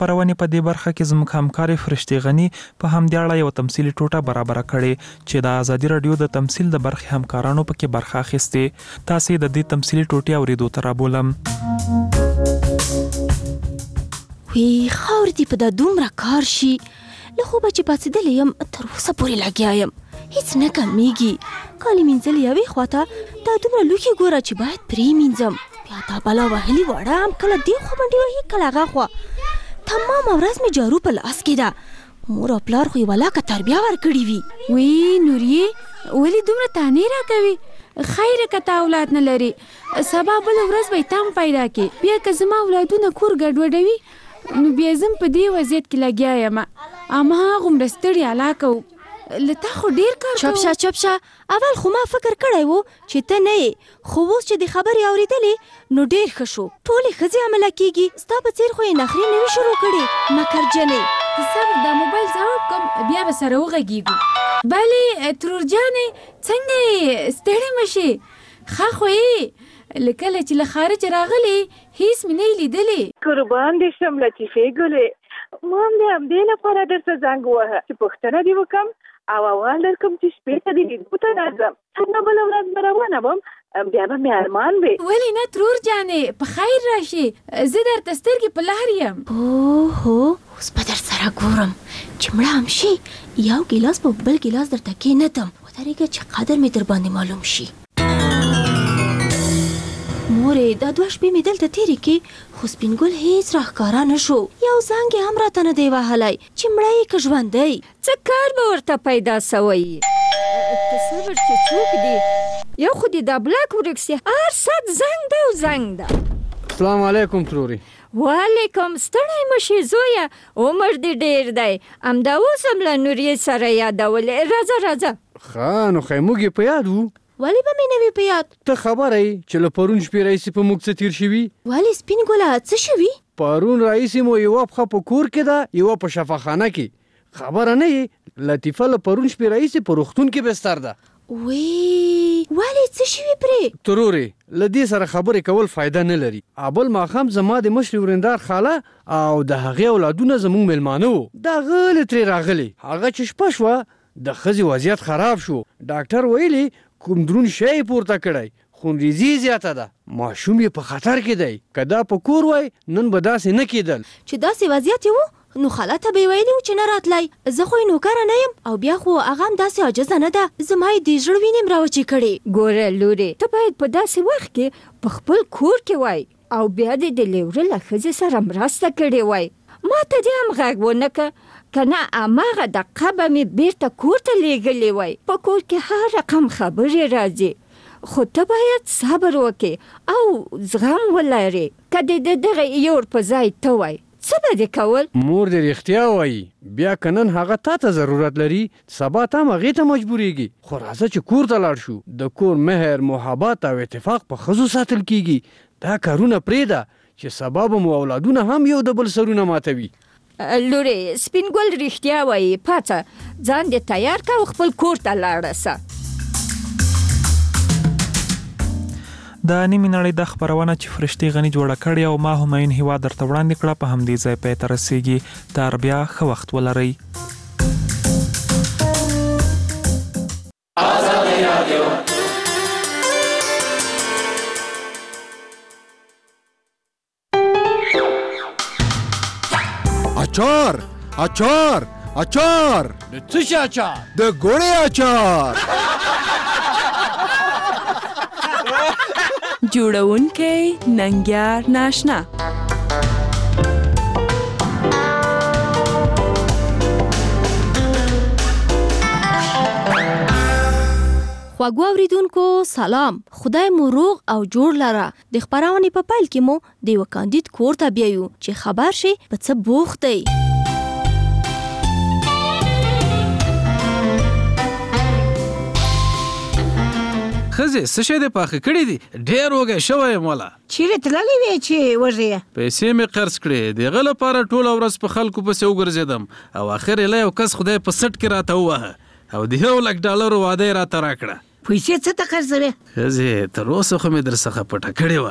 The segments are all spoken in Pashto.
خپرونې په دې برخه کې زموږ همکار فرشتي غني په همدې اړه یو تمثیلي ټوټه برابر کړې چې د ازادي رادیو د تمثیل د برخې همکارانو پکې برخه اخیستې. تاسو د دې تمثیلي ټوټې اوریدو ته رابولم. وی خاور دی په دا دومره کار شي له خوبه چې پاڅېدلی یم تر اوسه پورې لګیا یم هیڅ نه کمیږي. کالي مینځل یوې خواته دا دومره لوښي ګوره چې باید پرې مینځم بیا دا بلا وهلي واړه هم کله دې خوا منډې وهي کله هغه خوا. تمامه ورځ مې جارو په لاس کې ده. مور او پلار خو یې ولاکه تربیه ورکړې وي. وی نوریې ولې دومره تانې راکوي؟ خیر که تا اولاد نه لري سبا بله ورځ به یې تم پیدا کې بیا که زما اولادونه کور ګډوډوي نو بیا زم په دې وضعیت کې لګیا یم. اما هغومره ستړي علاقه له تا خو ډېر کار چپ شه اول خو ما فکر کړی و چې ته نه یې خو اوس چې د خبرې اورېدلې نو ډېر ښه شو. ټولې ښځې عمله کېږي ستا په څېر خو یې نخرې نه وي شروع کړې مکرجنې. صبر دا موبایل ځواب کوم بیا به سره وغږېږو. بلې ترور جانې څنګه یې ستړې مه شې ښه خو یې لکه چې له خارج راغلې هیڅ مې نه یې لیدلې. قربان دې شم لطیفې ګلې ما هم دې همدې لپاره درته زنګ ووهه چې پوښتنه دې وکړم او احوال درکړم چې شپې ته دې لیدو ته راځم. څنګه بله ورځ به روانه وم بیا به مې ارمان وي. ولې نه ترور جانې په خیر راشي زه درته سترګې په لار یم. اوهو اوس به در سره ګورم چې مړه هم شي یو ګیلاس په بل ګیلاس درته کېنتم ودرېږه چې قدر مې در باندې معلوم شي. مورې دا 2 شپې مې دلته تېرې کې خو سپین ګل هیڅ راښکاره نه شو. یو زنګ یې هم راته نه دی وهلی چې مړه یې که ژوندی. څه کار به ورته پیدا سوی ته صبر چې څوک دی یو خو دې دا بلاک ورک سي هر ساعت زنګ ده او زنګ ده. السلام علیکم تروري. وعلیکم ستړی مشي زویه عمر دې ډېر دی همدا اوس هم له نوریې سره یادولې راځه. ښه نو خیموږ یې په یاد وو؟ ولې به مې نه وي په یاد؟ ته خبره یې چې له پرون شپې راهیسې په موږ څه تېر شوي؟ ولې سپین ګله څه شوي؟ پرون راهیسې مو یوه پښه په کور کې ده یوه په شفاخانه کې. خبره نه یې لطیفه له پرون شپې راهیسې په روغتون کې بستر ده. وی ولې څه شوي پرې؟ ترورې له دې سره خبرې کول فایده نه لري. بل ماښام زما د مشرې ورندار خاله او د هغې اولادونه زموږ میلمانه وو. د هغه ترې راغلي هغه چې شپه شوه د ښځې وضعیت خراب شو. ډاکټر ویلي کوم درون شی پورته کړی خونریزي زیاته ده ماشوم یې په خطر کې دی. که دا په کور وای نن به داسې نه کېدل. چې داسې وضعیت یې و نو خاله ته به یې ویلي و چې نه راتلی. زه خو یې نوکره نه یم او بیا خو هغه هم داسې عاجزه نه ده زما یې د زړه وینې م راوچې کړې. ګوره لورې ته باید په داسې وخت کې په خپل کور کې وای او بیا دې د لیوره له ښځې سره مرسته کړې وای. ما ته دې هم غږ ونه که نه هماغه دقیقه به مې بیرته کور ته لیږلې وای. په کور کې هر رقم خبرې راځي خو ته باید صبر وکې او زغم ولرې. که دې د دغه یور په ځای ته وای څه به دې کول؟ مور دې رښتیا وایي بیا که نن هغه تا ته ضرورت لري سبا تا هم هغې ته مجبورېږي. خو راځه چې کور ته لاړ شو. د کور مهر محبت او اتفاق په ښځو ساتل کېږي. دا کارونه پرېږده چې سبا به مو اولادونه هم یو د بل سرونه ماتوي. لورې سپین ګل رښتیا وایي پاڅه ځان دې تیار که او خپل کور ته لاړه سه. د نیمې نړۍ د خپرونه چې فرشتي غني جوړه کړې او ما همایون هیوا درته وړاندې کړه په همدې ځای پای ته رسیږي. تر بیا ښه وخت ولرئ. اچار اچار اچار د څه شي اچار؟ د ګوړې اچار. جوړونکی ننګیار ناشنا. خواږو اوریدونکو سلام. خدای مو روغ او جوړ لره. د خپرونې په پیل کې مو د یوه کاندید کور ته بیایو چې خبر شي په څه بوخت دی. ښځې څه شی دې پاخه کړي دي؟ ډېر وږی شوی یم والا. چیرې تللی وې چې وږې؟ پیسې مې قرض کړې د هغه لپاره ټوله ورځ په خلکو پسې وګرځېدم او اخر یې له یو کس خدای په سټ کې راته ووهه او د $1,00,000 وعده یې راته راکړه. پیسې څه ته قرضوې؟ ښځې تر اوسه خو مې در څخه پټه کړې وه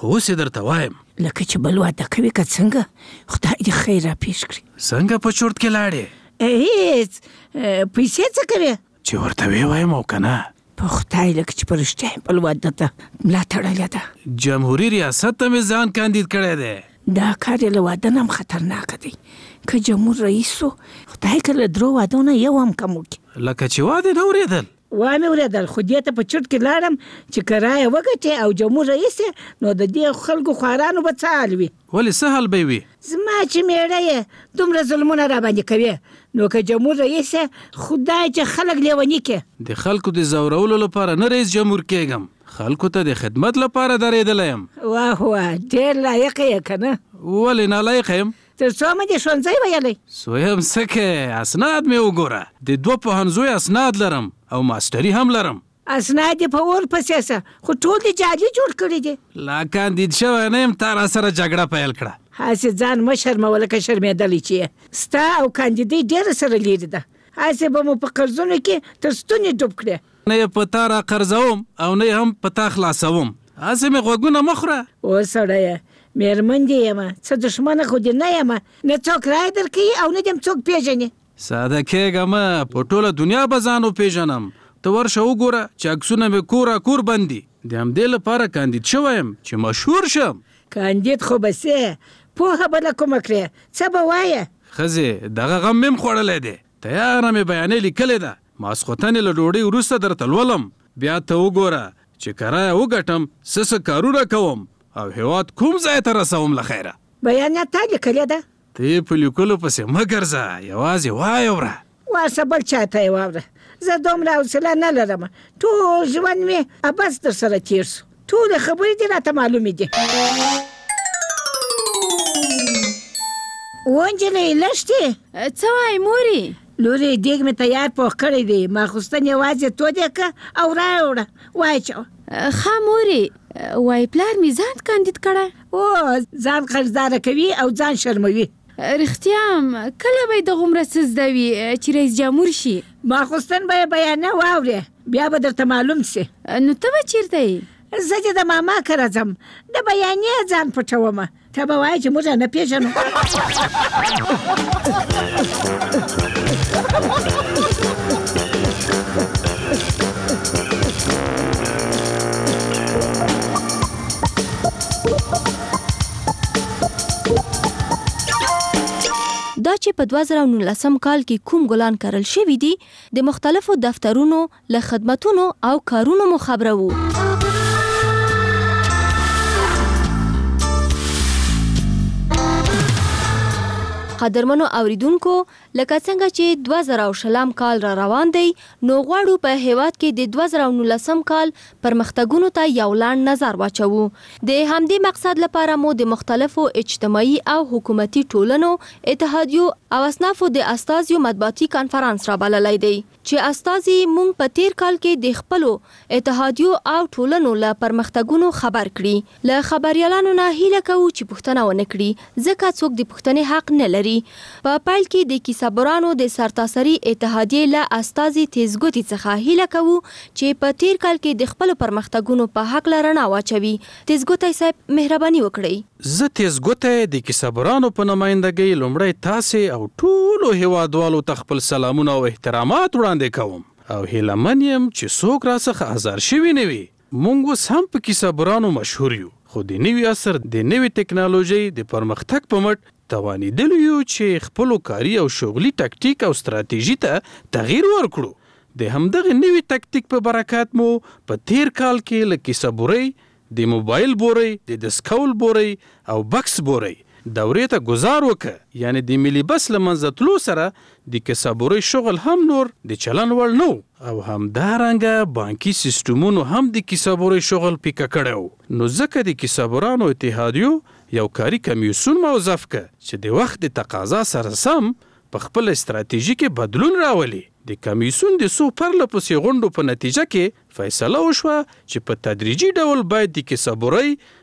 خو اوس یې درته وایم لکه چې بل واده کوي که څنګه خدای دې خیر راپېښ کړي. څنګه په چورت کې لاړې؟ هېڅ پیسې څه کوې؟ چې ورته ویې وایم او که نه په خدای لکه چې په رښتیا یې بل واده ته ملا تړلې ده. جمهوري ریاست ته مې ځان کاندید کړی دی. دا کار یې له واده نه هم خطرناکه دی. که جمهور رئیس و خدای که له درو وادو نه یو هم کم وکړي. لکه چې واده نه اورېدل؟ وامې اورېدل خو دې ته په چټ کې لاړم چې که رایه وګټې او جمهور رئیس نو د دې خلکو خوارانو به څه حال وي؟ ولې څه حال به وي؟ زما چې میړه یې دومره ظلمونه راباندې کوي نو که جمهور رئیس خدای چې خلک لیوني کړي. د خلکو د ځورولو لپاره نه رئیس جمهور کېږم، خلکو ته د خدمت لپاره درېدلی یم. واه واه ډېر لایق یې که نه؟ ولې نالایقه یم؟ تر څو مې دې ښوونځی ویلی؟ سویم څه کې اسناد مې وګوره، د 2 پوهنځیو اسناد لرم او ماسټري هم لرم. اسناد یې په اور پسې سه خو ټول دې جعلي جوړ کړي دي. لا کاندید شوی نه یم تا را سره جګړه پیل کړه. هسې ځان مه شرموه لکه شرمېدلی چې یې. ستا او کاندیدۍ ډېره سره لیرې ده. هسې به مو په قرضونو کې تر ستونې ډوب کړې. نه یې په تا را قرضوم او نه یې هم په تا خلاصوم. هسې مې غوږونه مه خوره. او سړیه مېرمن دې یم څه دښمنه خو دې نه یم نه څوک رایه درکوي او نه دې هم څوک پېژني. ساده کېږه مه په ټوله دنیا به ځان وپېژنم. ته ورشه وګوره چې عکسونه مې کور کور بندي. د همدې لپاره کاندید شوی یم چې مشهور شم. کاندید خو به سې پوهه به له کومه کړې څه به وایه؟ ښځې دغه غم مې هم خوړلی دی. تیاره مې بیانې لیکلې ده. ماسخوتن له ډوډۍ وروسته درته لولم. بیا ته وګوره چې که رایه وګټم څه کارونه کوم او هېواد کوم ځای ته رسوم له خیره. بیانیه تا لیکلې ده؟ ته یې په لیکلو پسې مه ګرځه، یوازې وایه وره. واسه بل چا ته یې واوره. زه دومره حوصله نه لرم. ټول ژوند مې ابس در سره تېر سو. ټولې خبرې دې راته معلومې دي. ونجلۍ لښتې څه وایې مورې؟ لورې دیګ مې تیار پوخ کړی دی. ماخوستن یوازې تودې که او رایه وړه واچوه. ښه مورې وایي پلار مې ځان کاندید کړی. او ځان قرضداره کوي او ځان شرموي. رښتیا هم کله به یې دغومره څه زده وي چې رئیس جمهور شي؟ ماخوستن به یې بیانیه واورې بیا به درته معلوم سي. نو ته به چیرته یې؟ زه چې د ماما کره ځم د بیانیې ځان پټومه. ته به وایې چې موږ نه پېژنو. دا چې په 2019 کال کې کوم ګلان کرل شوي دي د مختلفو دفترونو له خدمتونو او کارونو مو خبرو. قدرمنو اوریدونکو لکه څنګه چې 2020 کال را روان دی نو غواړو په هیواد کې د 2019 کال پرمختګونو ته یو لاندې نظر واچوو. د همدې مقصد لپاره مو د مختلفو اجتماعي او حکومتي ټولنو اتحادیو او اصنافو د استازیو مطبوعاتي کانفرنس را بللی دی چې استازي مونږ په تیر کال کې د خپلو اتحادیو او ټولنو له پرمختګونو خبر کړي. له خبريالانو نه هیله کوو چې پوښتنه ونه کړي ځکه څوک د پوښتنې حق نه لري. په پیل کې د کیسابرانو د سرتاسري اتحادیې له استازي تیزګوتي څخه هیله کوو چې په تیر کال کې د خپل پرمختګونو په حق لرنا واچوي. تیزګوتي صاحب مهرباني وکړئ. زه تیزګوتي د کیسابرانو په نمائندګۍ لومړی تاسې او ټولو هیوادوالو ته خپل سلامونه او احترامات وړاندې کوم او هیلهمن یم چې څوک راڅخه ازار شوي نه وي. موږ اوس هم په کیسابرانو مشهور یو خو د نوي عصر د نوي ټکنالوژۍ د پرمختګ په مټ توانیدلو یو چې خپلو کاري او شغلي تکتیک او ستراتیژي ته تغییر ورکړو. د همدغه نوي تکتیک په برکت مو په تیر کال کې له کیسه بورۍ، د موبایل بورۍ، د دسکول بورۍ او بکس بورۍ دورې ته گزار وکړه. یعنی د ملي بس له منځه تلو سره د کیسه بورۍ شغل هم نور د چلن وړ نه او همدارنګه بانکي سیستمونو هم د کیسه بورۍ شغل پیکه کړی و. نو ځکه د کیسه بورانو اتحادیو یو کاري کمیسیون موظف که چې د وخت د تقاضا سره سم په خپل استراتیژي کې بدلون راولي. د کمیسیون د څو پرله پسې غونډو په نتیجه کې فیصله وشوه چې په تدریجي ډول باید د کیسه بورۍ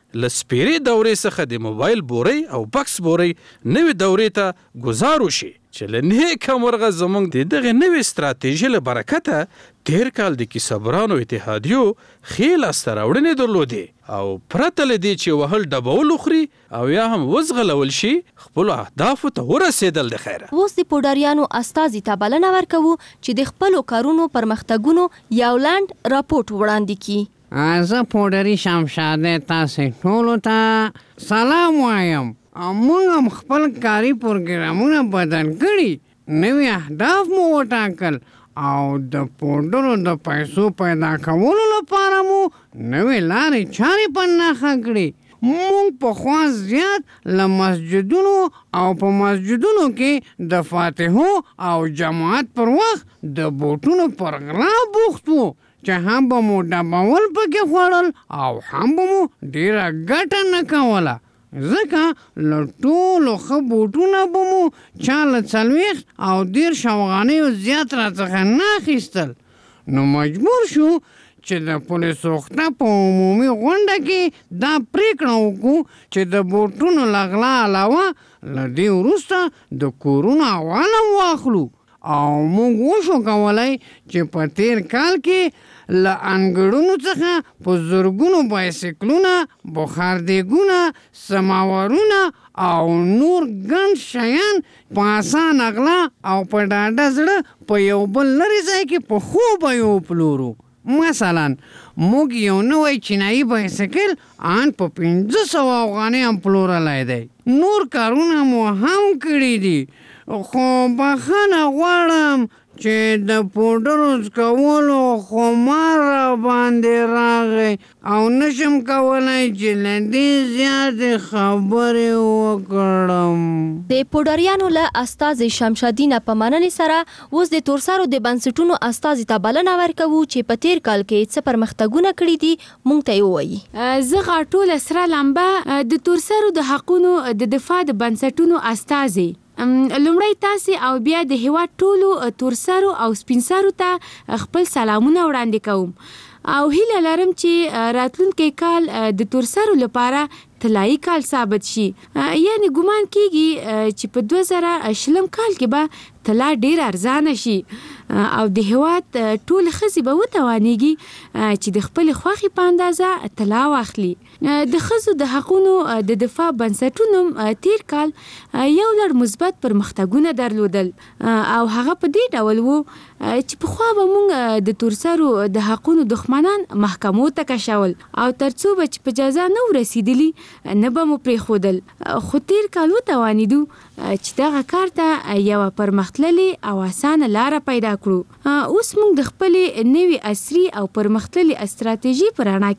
له سپیرې دورې څخه د موبایل بورۍ او بکس بورۍ نوې دورې ته ګزار وشي چې له نیکه مرغه زموږ د دغې نوې ستراتیژۍ له برکته تیر کال د کیسبرانو اتحادیو ښې لاسته راوړنې درلودې او پرته له دې چې وهل ډبول وخوري او یا هم وزغلول شي خپلو اهدافو ته ورسېدل د خیره. اوس د پوډاریانو استازي ته بلنه ورکوو چې د خپلو کارونو پرمختګونو یو لنډ راپورټ وړاندې کړي. زه پوډري شمشاده تاسې ټولو ته سلام وایم. موږ هم خپل کاري پروګرامونه بدل کړي، نوي اهداف مو وټاکل او د پوډرو د پیسو پیدا کولو لپاره مو نوې لارې چارې په نښه کړي. موږ پخوا زیات له مسجدونو او په مسجدونو کې د فاتحو او جماعت پر وخت د بوټونو پر غلا بوخت وو چې هم به مو ډبول پکې خوړل او هم به مو ډېره ګټه نه کوله، ځکه له ټولو ښه بوټونه به مو چا له 40 او 10 افغانیو زیات راڅخه نه اخیستل. نو مجبور شو چې د پولیس وخته په عمومي غونډه کې دا پریکړه وکړو چې د بوټونو له غلا علاوه له دې وروسته د کورونو حواله واخلو او موږ وشو کولی چې په تیر کال کې له انګړونو څخه په زرګونو بایسکلونه، بخار دیګونه، سماورونه او نور ګڼ شیان په اسان اغلا او په ډاډه زړه په یو بل لرې ځای کې په ښو بیو پلورو. مثلا موږ یو نوی چینایي بایسکل ان په 500 افغانۍ هم پلورلی دی. نور کارونه مو هم کړي دي، خو بخښنه غواړم چې د پوډرو څکولو خمار را باندې راغی او نشم کولی چې له دې زیاتې خبرې وکړم. د پوډاریانو له استازي شمشادینه په مننې سره اوس د تورسرو د بنسټونو استازي ته بلنه ورکوو چې په تیر کال کې څه پرمختګونه کړي دي موږ ته یې ووایي. زه غاټوله سره لمبه د تورسرو د حقونو د دفاع د بنسټونو استازي لومړی تاسې او بیا د هیواد ټولو تورسرو او سپینسرو ته خپل سلامونه وړاندې کوم او هیله لرم چې راتلونکی کال د تورسرو لپاره طلایي کال ثابت شي. یعنی ګمان کیږي چې په 2020 کال کې به طلا ډیر ارزانه شي او د هیواد ټول ښځې به وتوانیږي چې د خپل خوښې په اندازه طلا واخلي. د ښځو د حقونو د دفاع بنسټونو تیر کال یو لړ مثبت پرمختګونه درلودل او هغه په دې ډول وو چې پخوا به موږ د تورسرو د حقونو دښمنان محکمو ته کشول او ترڅو به چې په جزا نه ورسېدلي نه به مو پرېښودل. خو تیر کال وتوانېدو چې دغه کار ته یوه پرمختللې او اسانه لاره پیدا کړو. اوس موږ د خپلې نوې عصري او پرمختللې استراتیژي په رڼا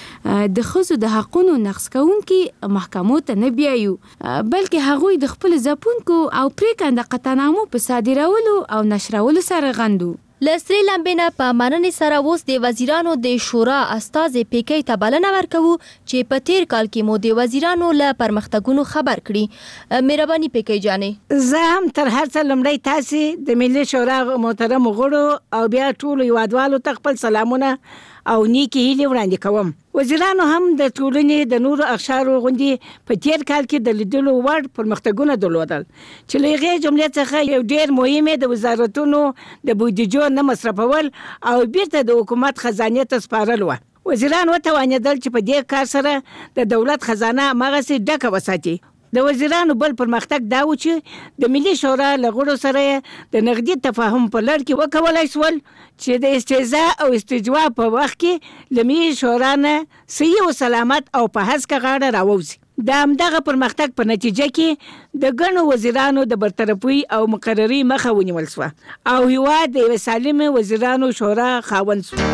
کې د ښځو د حقونو نقض کوونکي محکمو ته نه بیایو، بلکې هغوی د خپلو ځپونکو او پرېکنده قطعنامو په صادرولو او نشرولو سره غندو. له سرې لمبې نه په مننې سره اوس د وزیرانو د شورا استازي پیکۍ ته بلنه ورکوو چې په تیر کال کې مو د وزیرانو له پرمختګونو خبر کړي. مهرباني پیکۍ جانې. زه هم تر هر څه لومړی تاسې د ملي شورا محترمو غړو او بیا ټولو هیوادوالو ته خپل سلامونه او نیکې هیلې وړاندې کوم. وزیرانو هم د ټولنې د نورو اقشارو غوندې په تیر کال کې د لیدلو وړ پرمختګونه درلودل چې له هغې جملې څخه یو ډېر مهم د وزارتونو د بودیجو نه مصرفول او بیرته د حکومت خزانې ته سپارل وه. وزیران وتوانېدل چې په دې کار سره د دولت خزانه هماغسې ډکه وساتي. د وزیرانو بل پرمختګ دا و چې د ملي شورا له غړو سره د نقدي تفاهم په لړ کې وکولای شول چې د استهزاء او استجوا په وخت کې له ملي شورا نه صحیح او سلامت او په هسکه غاړه راووځي. د همدغه پرمختګ په نتیجه کې د ګڼو وزیرانو د برطرفي او مقرري مخه ونیول شوه او هیواد د یوې سالمې وزیرانو شورا خاوند شو.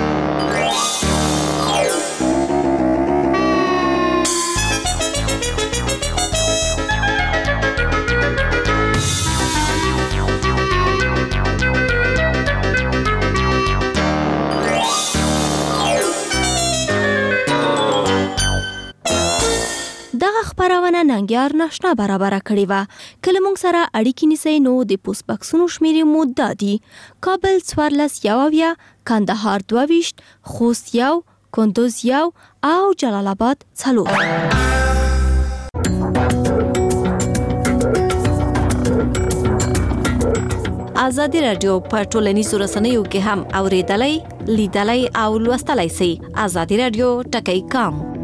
دغه خبرونه ننګیار ناشنا برابر کړې وه. کله موږ سره اړیکې نیسئ نو د پوسټ بکسونو شمیرې مو دا دي: کابل 14 یوویا، کندهار 22، خوست 1، کندوز 1 او جلال آباد 4. ازادي رادیو په ټولنیزو رسنیو کې هم اوریدلای، لیدلای او لوستلای شئ. ازادي رادیو ټکی کام